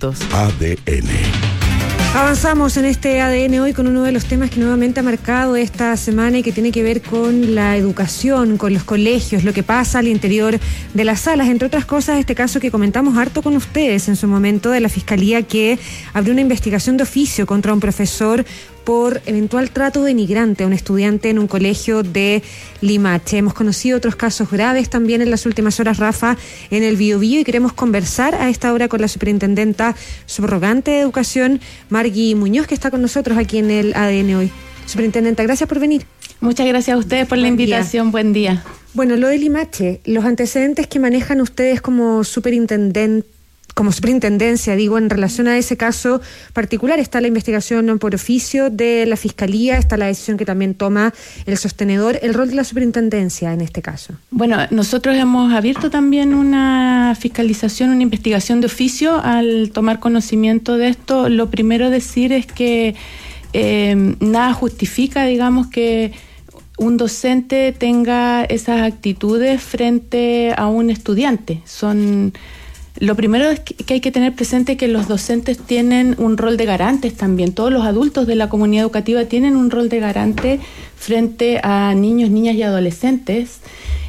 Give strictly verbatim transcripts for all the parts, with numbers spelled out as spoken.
minutos. A D N. Avanzamos en este A D N hoy con uno de los temas que nuevamente ha marcado esta semana y que tiene que ver con la educación, con los colegios, lo que pasa al interior de las salas. Entre otras cosas, este caso que comentamos harto con ustedes en su momento de la Fiscalía, que abrió una investigación de oficio contra un profesor por eventual trato denigrante a un estudiante en un colegio de Limache. Hemos conocido otros casos graves también en las últimas horas, Rafa, en el Biobío, y queremos conversar a esta hora con la superintendenta subrogante de Educación, Margui Muñoz, que está con nosotros aquí en el A D N hoy. Superintendenta, gracias por venir. Muchas gracias a ustedes por la invitación. Buen día. Bueno, lo de Limache, los antecedentes que manejan ustedes como superintendente, como superintendencia, digo, en relación a ese caso particular. Está la investigación por oficio de la Fiscalía, está la decisión que también toma el sostenedor, el rol de la superintendencia en este caso. Bueno, nosotros hemos abierto también una fiscalización, una investigación de oficio al tomar conocimiento de esto. Lo primero decir es que eh, nada justifica, digamos, que un docente tenga esas actitudes frente a un estudiante. Son... Lo primero es que hay que tener presente que los docentes tienen un rol de garantes también. Todos los adultos de la comunidad educativa tienen un rol de garante frente a niños, niñas y adolescentes.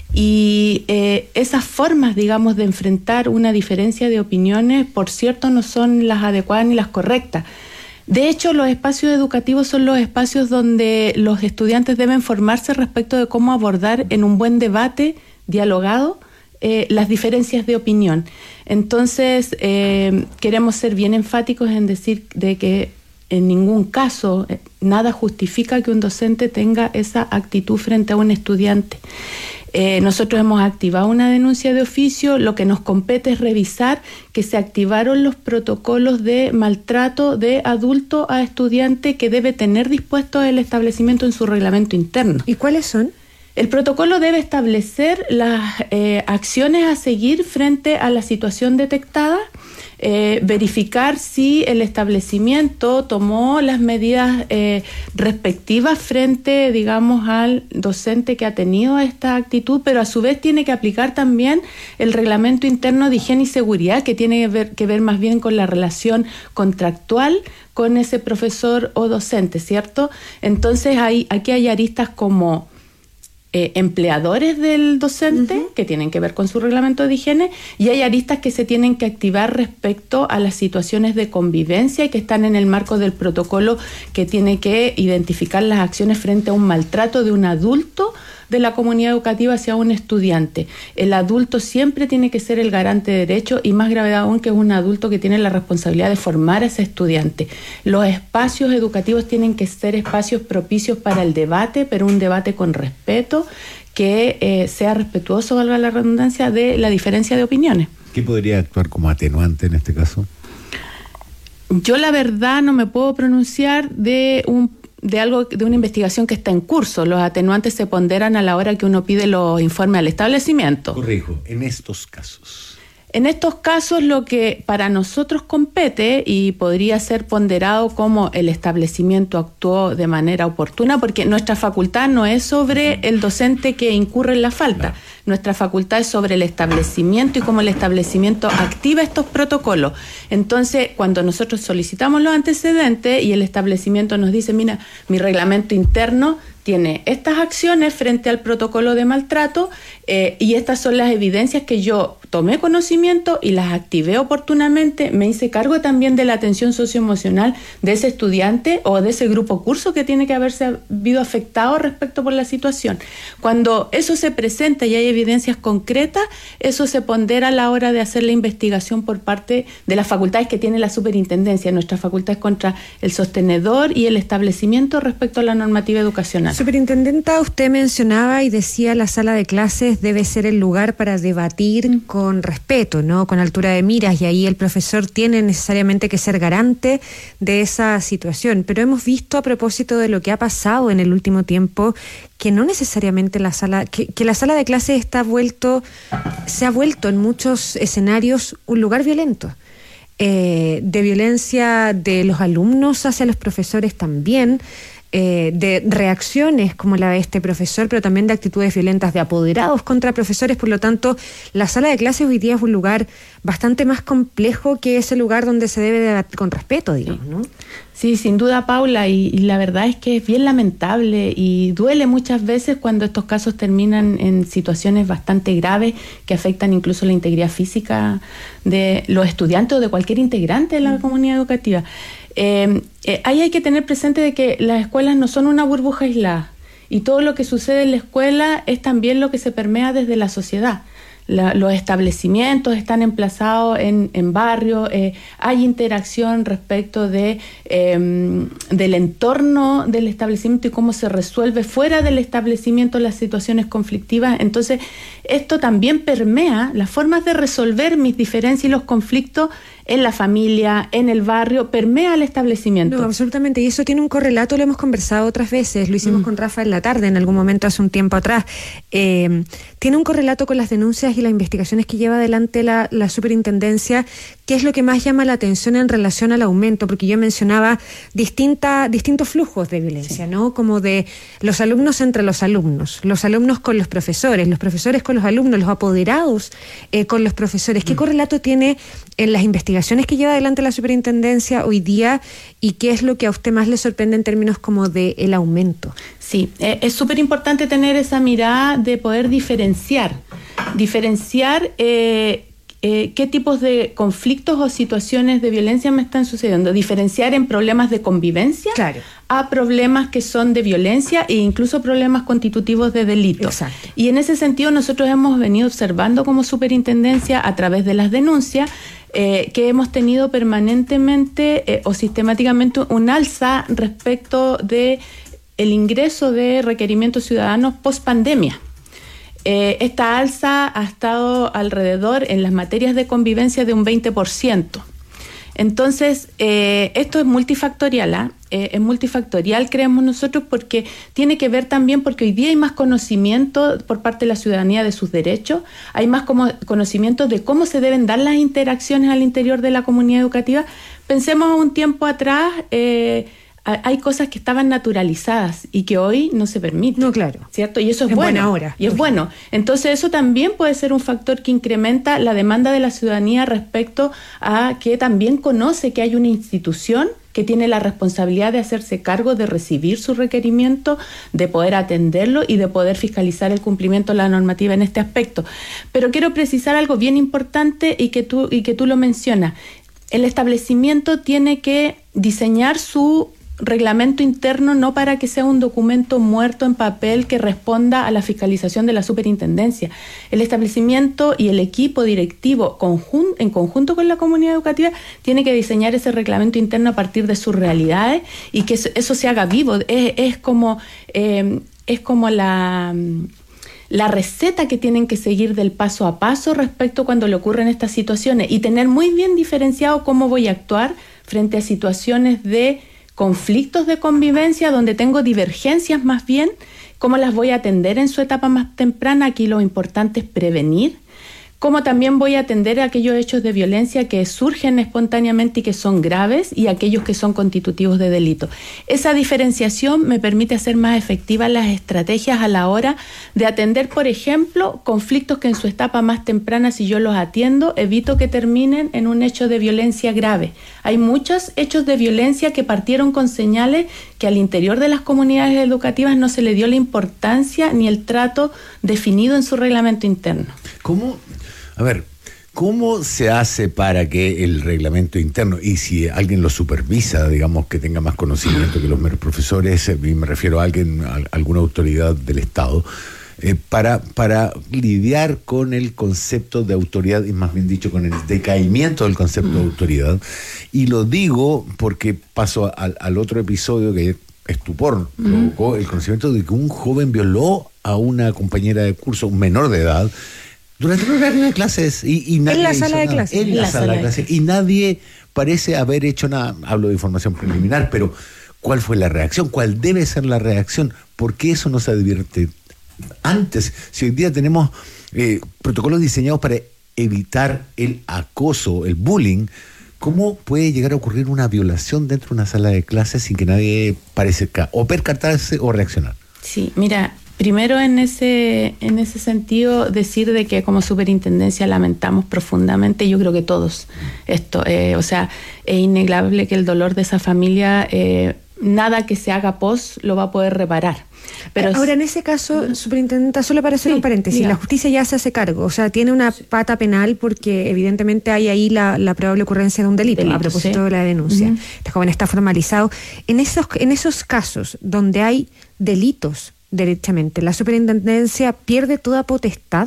Y eh, esas formas, digamos, de enfrentar una diferencia de opiniones, por cierto, no son las adecuadas ni las correctas. De hecho, los espacios educativos son los espacios donde los estudiantes deben formarse respecto de cómo abordar en un buen debate dialogado Eh, las diferencias de opinión. Entonces, eh, queremos ser bien enfáticos en decir de que en ningún caso eh, nada justifica que un docente tenga esa actitud frente a un estudiante. Eh, nosotros hemos activado una denuncia de oficio. Lo que nos compete es revisar que se activaron los protocolos de maltrato de adulto a estudiante que debe tener dispuesto el establecimiento en su reglamento interno. ¿Y cuáles son? El protocolo debe establecer las eh, acciones a seguir frente a la situación detectada, eh, verificar si el establecimiento tomó las medidas eh, respectivas frente, digamos, al docente que ha tenido esta actitud, pero a su vez tiene que aplicar también el reglamento interno de higiene y seguridad, que tiene que ver, que ver más bien con la relación contractual con ese profesor o docente, ¿cierto? Entonces hay, aquí hay aristas como Eh, empleadores del docente, uh-huh, que tienen que ver con su reglamento de higiene, y hay aristas que se tienen que activar respecto a las situaciones de convivencia y que están en el marco del protocolo que tiene que identificar las acciones frente a un maltrato de un adulto de la comunidad educativa hacia un estudiante. El adulto siempre tiene que ser el garante de derechos, y más gravedad aún que es un adulto que tiene la responsabilidad de formar a ese estudiante. Los espacios educativos tienen que ser espacios propicios para el debate, pero un debate con respeto, que eh, sea respetuoso, valga la redundancia, de la diferencia de opiniones. ¿Qué podría actuar como atenuante en este caso? Yo la verdad no me puedo pronunciar de un de algo, de una investigación que está en curso. Los atenuantes se ponderan a la hora que uno pide los informes al establecimiento. Corrijo, en estos casos. En estos casos lo que para nosotros compete y podría ser ponderado como el establecimiento actuó de manera oportuna, porque nuestra facultad no es sobre el docente que incurre en la falta. Claro. Nuestra facultad es sobre el establecimiento y cómo el establecimiento activa estos protocolos. Entonces, cuando nosotros solicitamos los antecedentes y el establecimiento nos dice, mira, mi reglamento interno tiene estas acciones frente al protocolo de maltrato eh, y estas son las evidencias que yo tomé conocimiento y las activé oportunamente, me hice cargo también de la atención socioemocional de ese estudiante o de ese grupo curso que tiene que haberse habido afectado respecto por la situación. Cuando eso se presenta y hay evidencias concretas, eso se pondera a la hora de hacer la investigación por parte de las facultades que tiene la superintendencia. Nuestra facultad es contra el sostenedor y el establecimiento respecto a la normativa educacional. Superintendenta, usted mencionaba y decía la sala de clases debe ser el lugar para debatir mm. con respeto, ¿no? Con altura de miras, y ahí el profesor tiene necesariamente que ser garante de esa situación. Pero hemos visto, a propósito de lo que ha pasado en el último tiempo, que no necesariamente la sala, que, que la sala de clases está vuelto, se ha vuelto en muchos escenarios un lugar violento. Eh, de violencia de los alumnos hacia los profesores también. eh, de reacciones como la de este profesor, pero también de actitudes violentas de apoderados contra profesores. Por lo tanto, la sala de clases hoy día es un lugar bastante más complejo que ese lugar donde se debe debatir con respeto, digamos, ¿no? Sí, sin duda, Paula, y, y la verdad es que es bien lamentable y duele muchas veces cuando estos casos terminan en situaciones bastante graves que afectan incluso la integridad física de los estudiantes o de cualquier integrante de la comunidad educativa. Eh, eh, ahí hay que tener presente de que las escuelas no son una burbuja aislada y todo lo que sucede en la escuela es también lo que se permea desde la sociedad. La, los establecimientos están emplazados en, en barrios, eh, hay interacción respecto de, eh, del entorno del establecimiento y cómo se resuelve fuera del establecimiento las situaciones conflictivas. Entonces, esto también permea las formas de resolver mis diferencias y los conflictos en la familia, en el barrio, permea el establecimiento. No, absolutamente, y eso tiene un correlato, lo hemos conversado otras veces, lo hicimos mm. con Rafa en la tarde, en algún momento hace un tiempo atrás. Eh, tiene un correlato con las denuncias y las investigaciones que lleva adelante la, la superintendencia. ¿Qué es lo que más llama la atención en relación al aumento? Porque yo mencionaba distinta, distintos flujos de violencia, sí. ¿no? Como de los alumnos entre los alumnos, los alumnos con los profesores, los profesores con los alumnos, los apoderados eh, con los profesores. ¿Qué mm. correlato tiene en las investigaciones que lleva adelante la superintendencia hoy día y qué es lo que a usted más le sorprende en términos como de el aumento? Sí, eh, es súper importante tener esa mirada de poder diferenciar, diferenciar eh, eh, qué tipos de conflictos o situaciones de violencia me están sucediendo, diferenciar en problemas de convivencia claro. a problemas que son de violencia e incluso problemas constitutivos de delito. Exacto. Y en ese sentido nosotros hemos venido observando como superintendencia a través de las denuncias Eh, que hemos tenido permanentemente eh, o sistemáticamente un alza respecto de el ingreso de requerimientos ciudadanos post pandemia. Eh, esta alza ha estado alrededor en las materias de convivencia de un veinte por ciento. Entonces, eh, esto es multifactorial, ¿eh? Eh, es multifactorial, creemos nosotros, porque tiene que ver también porque hoy día hay más conocimiento por parte de la ciudadanía de sus derechos, hay más como conocimiento de cómo se deben dar las interacciones al interior de la comunidad educativa. Pensemos un tiempo atrás, eh, hay cosas que estaban naturalizadas y que hoy no se permiten. No, claro. ¿Cierto? Y eso es, es bueno. buena hora. Y es bueno. Entonces eso también puede ser un factor que incrementa la demanda de la ciudadanía respecto a que también conoce que hay una institución que tiene la responsabilidad de hacerse cargo de recibir su requerimiento, de poder atenderlo y de poder fiscalizar el cumplimiento de la normativa en este aspecto. Pero quiero precisar algo bien importante y que tú, y que tú lo mencionas. El establecimiento tiene que diseñar su reglamento interno no para que sea un documento muerto en papel que responda a la fiscalización de la superintendencia. El establecimiento y el equipo directivo conjun- en conjunto con la comunidad educativa tiene que diseñar ese reglamento interno a partir de sus realidades y que eso, eso se haga vivo. Es, es como, eh, es como la... la receta que tienen que seguir del paso a paso respecto cuando le ocurren estas situaciones y tener muy bien diferenciado cómo voy a actuar frente a situaciones de conflictos de convivencia donde tengo divergencias más bien, cómo las voy a atender en su etapa más temprana. Aquí lo importante es prevenir, cómo también voy a atender a aquellos hechos de violencia que surgen espontáneamente y que son graves y aquellos que son constitutivos de delito. Esa diferenciación me permite hacer más efectivas las estrategias a la hora de atender, por ejemplo, conflictos que en su etapa más temprana, si yo los atiendo, evito que terminen en un hecho de violencia grave. Hay muchos hechos de violencia que partieron con señales que al interior de las comunidades educativas no se le dio la importancia ni el trato definido en su reglamento interno. ¿Cómo? A ver, ¿cómo se hace para que el reglamento interno, y si alguien lo supervisa, digamos, que tenga más conocimiento que los meros profesores, y me refiero a alguien, a alguna autoridad del Estado, eh, para, para lidiar con el concepto de autoridad, y más bien dicho, con el decaimiento del concepto mm. de autoridad? Y lo digo porque paso al, al otro episodio que estupor mm. provocó el conocimiento de que un joven violó a una compañera de curso, un menor de edad, durante un horario de clases y, y nadie en la sala de nada. clases en la, la sala, sala de clases y nadie parece haber hecho nada. Hablo de información preliminar, pero ¿cuál fue la reacción? ¿Cuál debe ser la reacción? ¿Por qué eso no se advierte antes? Si hoy día tenemos eh, protocolos diseñados para evitar el acoso, el bullying, ¿Cómo puede llegar a ocurrir una violación dentro de una sala de clases sin que nadie parezca o percatarse o reaccionar? Sí, mira, primero en ese en ese sentido decir de que como superintendencia lamentamos profundamente, yo creo que todos esto, eh, o sea, es innegable que el dolor de esa familia, eh, nada que se haga pos lo va a poder reparar. Pero ahora, en ese caso, superintendenta, solo para hacer sí, un paréntesis, diga. La justicia ya se hace cargo, o sea, tiene una pata penal porque evidentemente hay ahí la, la probable ocurrencia de un delito, delito a propósito sí. de la denuncia. Uh-huh. Este joven está formalizado. En esos, en esos casos donde hay delitos, derechamente, ¿la superintendencia pierde toda potestad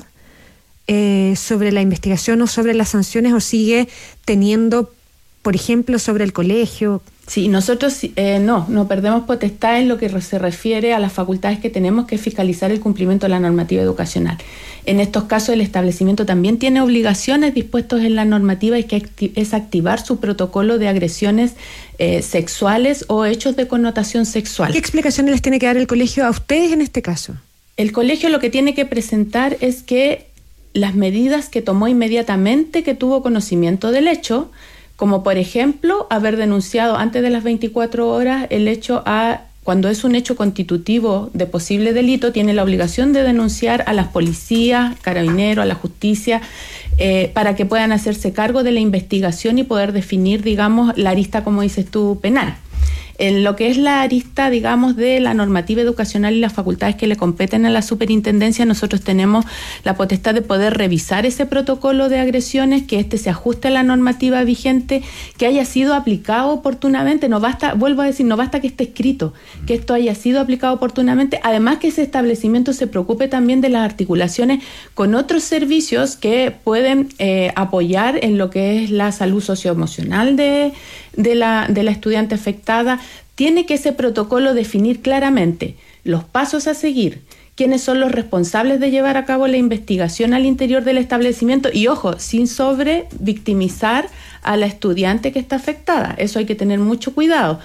eh, sobre la investigación o sobre las sanciones o sigue teniendo, por ejemplo, sobre el colegio? Sí, nosotros eh, no, no perdemos potestad en lo que se refiere a las facultades que tenemos, que es fiscalizar el cumplimiento de la normativa educacional. En estos casos el establecimiento también tiene obligaciones dispuestas en la normativa, y que acti- es activar su protocolo de agresiones eh, sexuales o hechos de connotación sexual. ¿Qué explicaciones les tiene que dar el colegio a ustedes en este caso? El colegio lo que tiene que presentar es que las medidas que tomó inmediatamente que tuvo conocimiento del hecho, como por ejemplo haber denunciado antes de las veinticuatro horas el hecho a, cuando es un hecho constitutivo de posible delito, tiene la obligación de denunciar a las policías, carabineros, a la justicia, eh, para que puedan hacerse cargo de la investigación y poder definir, digamos, la arista, como dices tú, penal. En lo que es la arista, digamos, de la normativa educacional y las facultades que le competen a la superintendencia, nosotros tenemos la potestad de poder revisar ese protocolo de agresiones, que éste se ajuste a la normativa vigente, que haya sido aplicado oportunamente. No basta, vuelvo a decir, no basta que esté escrito, que esto haya sido aplicado oportunamente. Además, que ese establecimiento se preocupe también de las articulaciones con otros servicios que pueden eh, apoyar en lo que es la salud socioemocional de, de, la, de la estudiante afectada. Tiene que ese protocolo definir claramente los pasos a seguir, quiénes son los responsables de llevar a cabo la investigación al interior del establecimiento y, ojo, sin sobre victimizar a la estudiante que está afectada. Eso hay que tener mucho cuidado.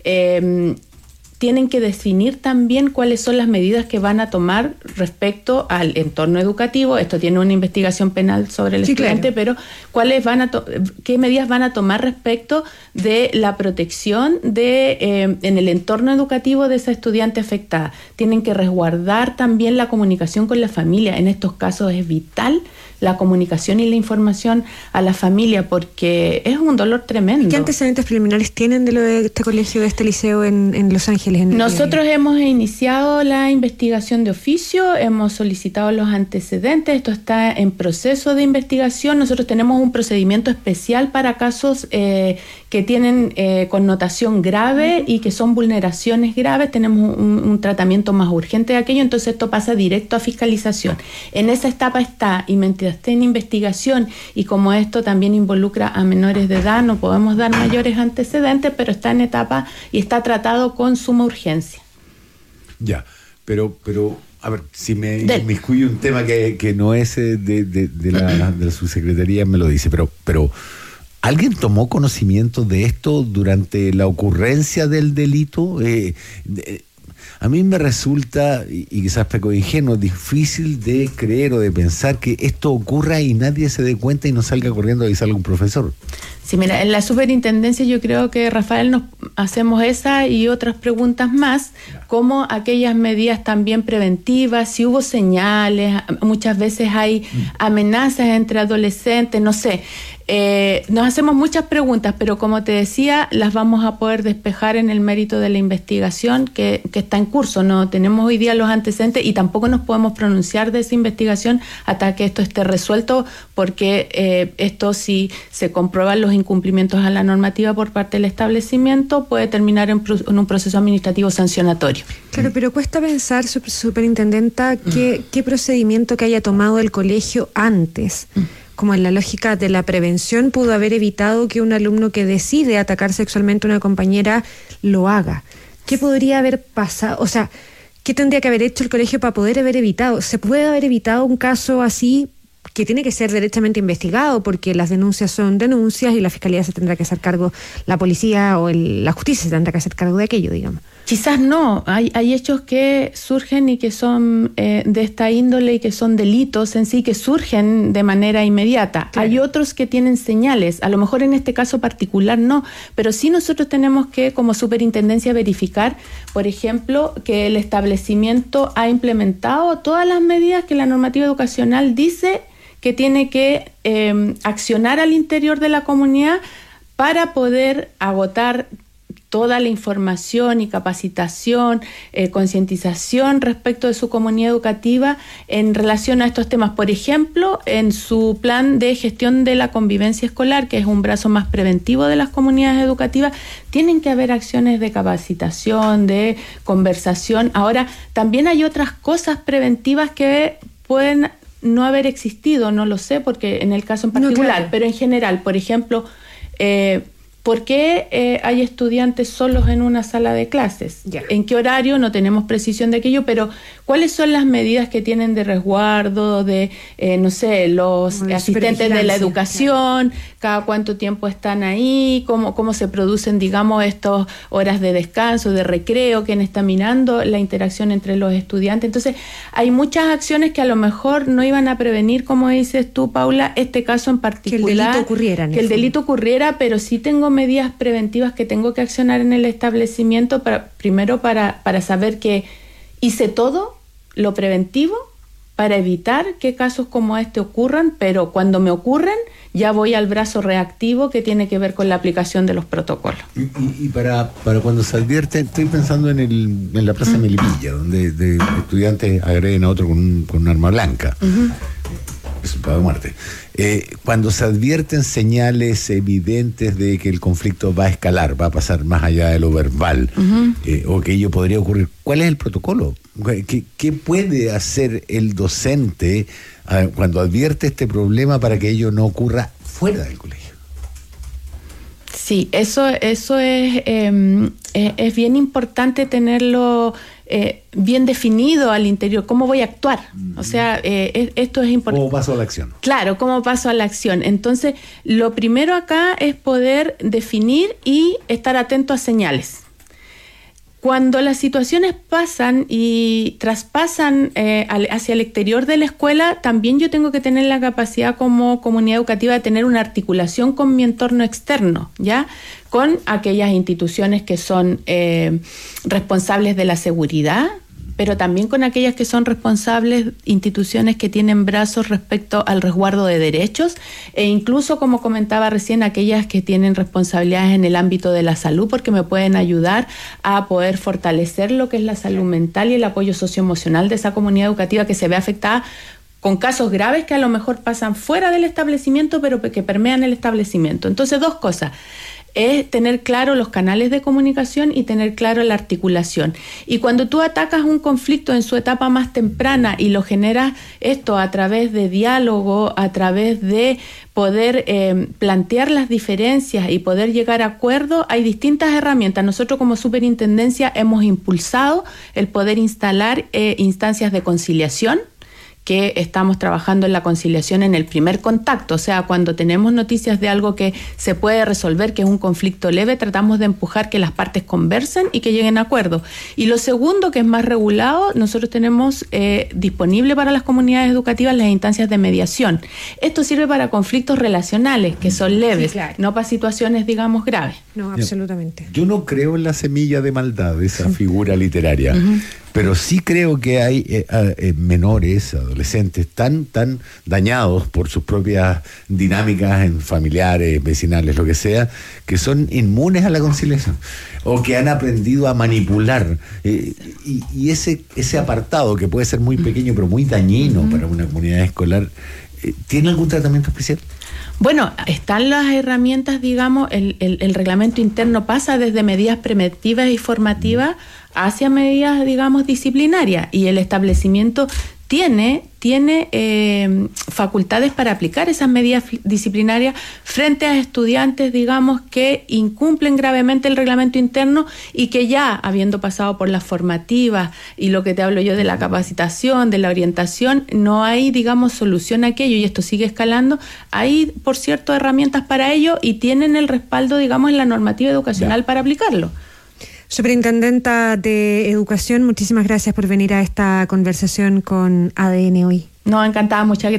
Eh, tienen que definir también cuáles son las medidas que van a tomar respecto al entorno educativo. Esto tiene una investigación penal sobre el sí, estudiante, claro. Pero cuáles van a to- qué medidas van a tomar respecto de la protección de eh, en el entorno educativo de esa estudiante afectada. Tienen que resguardar también la comunicación con la familia. En estos casos es vital la comunicación y la información a la familia, porque es un dolor tremendo. ¿Qué antecedentes preliminares tienen de lo de este colegio, de este liceo en, en Los Ángeles? En Nosotros hemos iniciado la investigación de oficio, hemos solicitado los antecedentes, esto está en proceso de investigación. Nosotros tenemos un procedimiento especial para casos eh, que tienen eh, connotación grave y que son vulneraciones graves. Tenemos un, un tratamiento más urgente de aquello, entonces esto pasa directo a fiscalización. En esa etapa está, y mientras esté en investigación, y como esto también involucra a menores de edad, no podemos dar mayores antecedentes, pero está en etapa y está tratado con suma urgencia. Ya, pero, pero a ver, si me inmiscuye un tema que, que no es de, de, de, la, de la subsecretaría, me lo dice, pero, pero ¿alguien tomó conocimiento de esto durante la ocurrencia del delito? Eh, de, A mí me resulta, y, y quizás peco ingenuo, difícil de creer o de pensar que esto ocurra y nadie se dé cuenta y no salga corriendo a avisarle a un profesor. Sí, mira, en la superintendencia yo creo que, Rafael, nos hacemos esa y otras preguntas más, como aquellas medidas también preventivas, si hubo señales, muchas veces hay amenazas entre adolescentes, no sé. Eh, nos hacemos muchas preguntas, pero como te decía, las vamos a poder despejar en el mérito de la investigación que, que está en curso. No tenemos hoy día los antecedentes y tampoco nos podemos pronunciar de esa investigación hasta que esto esté resuelto, porque eh, esto, si se comprueban los incumplimientos a la normativa por parte del establecimiento, puede terminar en, pro, en un proceso administrativo sancionatorio. Claro, pero cuesta pensar, superintendenta, que, qué procedimiento que haya tomado el colegio antes, como en la lógica de la prevención, pudo haber evitado que un alumno que decide atacar sexualmente a una compañera lo haga. ¿Qué podría haber pasado? O sea, ¿qué tendría que haber hecho el colegio para poder haber evitado? ¿Se puede haber evitado un caso así que tiene que ser derechamente investigado, porque las denuncias son denuncias y la Fiscalía se tendrá que hacer cargo, la policía o el, la justicia se tendrá que hacer cargo de aquello, digamos. Quizás no, hay, hay hechos que surgen y que son eh, de esta índole y que son delitos en sí, que surgen de manera inmediata. Claro. Hay otros que tienen señales, a lo mejor en este caso particular no, pero sí nosotros tenemos que como superintendencia verificar, por ejemplo, que el establecimiento ha implementado todas las medidas que la normativa educacional dice que tiene que eh, accionar al interior de la comunidad para poder agotar toda la información y capacitación, eh, concientización respecto de su comunidad educativa en relación a estos temas. Por ejemplo, en su plan de gestión de la convivencia escolar, que es un brazo más preventivo de las comunidades educativas, tienen que haber acciones de capacitación, de conversación. Ahora, también hay otras cosas preventivas que pueden no haber existido, no lo sé, porque en el caso en particular, no, claro. Pero en general, por ejemplo, eh, ¿por qué eh, hay estudiantes solos en una sala de clases? Ya. ¿En qué horario? No tenemos precisión de aquello, pero ¿cuáles son las medidas que tienen de resguardo, de, eh, no sé, los de asistentes de la educación? Claro. ¿Cada cuánto tiempo están ahí? ¿Cómo, cómo se producen, digamos, estas horas de descanso, de recreo? ¿Quién está mirando la interacción entre los estudiantes? Entonces, hay muchas acciones que a lo mejor no iban a prevenir, como dices tú, Paula, este caso en particular. Que el delito ocurriera. Que el delito ocurriera, pero sí tengo medidas preventivas que tengo que accionar en el establecimiento, para, primero para, para saber que hice todo lo preventivo para evitar que casos como este ocurran, pero cuando me ocurren ya voy al brazo reactivo que tiene que ver con la aplicación de los protocolos. Y, y, y para, para cuando se advierte, estoy pensando en, el, en la Plaza de Melipilla, donde de estudiantes agreden a otro con un, con un arma blanca. Uh-huh. Resultado de muerte. Eh, cuando se advierten señales evidentes de que el conflicto va a escalar, va a pasar más allá de lo verbal, uh-huh. eh, o que ello podría ocurrir, ¿cuál es el protocolo? ¿Qué, qué puede hacer el docente eh, cuando advierte este problema para que ello no ocurra fuera del colegio? Sí, eso, eso es, eh, es, es bien importante tenerlo eh, bien definido al interior. ¿Cómo voy a actuar? O sea, eh, esto es importante. ¿Cómo paso a la acción? Claro, ¿cómo paso a la acción? Entonces, lo primero acá es poder definir y estar atento a señales. Cuando las situaciones pasan y traspasan eh, hacia el exterior de la escuela, también yo tengo que tener la capacidad como comunidad educativa de tener una articulación con mi entorno externo, ¿ya? Con aquellas instituciones que son eh, responsables de la seguridad, pero también con aquellas que son responsables, instituciones que tienen brazos respecto al resguardo de derechos, e incluso, como comentaba recién, aquellas que tienen responsabilidades en el ámbito de la salud, porque me pueden ayudar a poder fortalecer lo que es la salud mental y el apoyo socioemocional de esa comunidad educativa que se ve afectada con casos graves que a lo mejor pasan fuera del establecimiento, pero que permean el establecimiento. Entonces, dos cosas. Es tener claro los canales de comunicación y tener claro la articulación. Y cuando tú atacas un conflicto en su etapa más temprana y lo generas esto a través de diálogo, a través de poder eh, plantear las diferencias y poder llegar a acuerdos, hay distintas herramientas. Nosotros como superintendencia hemos impulsado el poder instalar eh, instancias de conciliación, que estamos trabajando en la conciliación en el primer contacto, o sea, cuando tenemos noticias de algo que se puede resolver, que es un conflicto leve, tratamos de empujar que las partes conversen y que lleguen a acuerdos. Y lo segundo, que es más regulado, nosotros tenemos eh, disponible para las comunidades educativas las instancias de mediación. Esto sirve para conflictos relacionales, que son leves, sí, claro. No para situaciones, digamos, graves. No, absolutamente. Yo no creo en la semilla de maldad, esa figura literaria. Uh-huh. Pero sí creo que hay eh, eh, menores, adolescentes, tan, tan dañados por sus propias dinámicas en familiares, vecinales, lo que sea, que son inmunes a la conciliación o que han aprendido a manipular. Eh, y y ese, ese apartado, que puede ser muy pequeño pero muy dañino uh-huh. para una comunidad escolar, eh, ¿tiene algún tratamiento especial? Bueno, están las herramientas, digamos, el, el, el reglamento interno pasa desde medidas preventivas y formativas hacia medidas, digamos, disciplinarias, y el establecimiento tiene, tiene eh, facultades para aplicar esas medidas disciplinarias frente a estudiantes, digamos, que incumplen gravemente el reglamento interno y que ya, habiendo pasado por las formativas y lo que te hablo yo de la capacitación, de la orientación, no hay, digamos, solución a aquello y esto sigue escalando. Hay, por cierto, herramientas para ello y tienen el respaldo, digamos, en la normativa educacional ya para aplicarlo. Superintendenta de Educación, muchísimas gracias por venir a esta conversación con A D N hoy. No, encantada, muchas gracias.